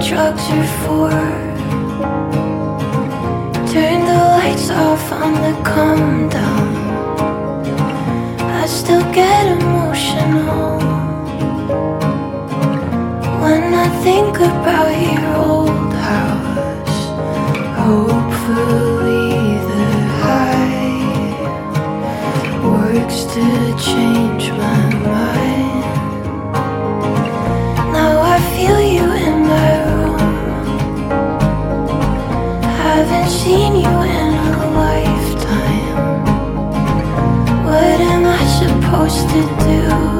drugs are for. Turn the lights off on the calm down. I still get emotional when I think about your old house. Hopefully the high works to change my mind. Now I feel you in my room. Haven't seen you in a lifetime. What am I supposed to do?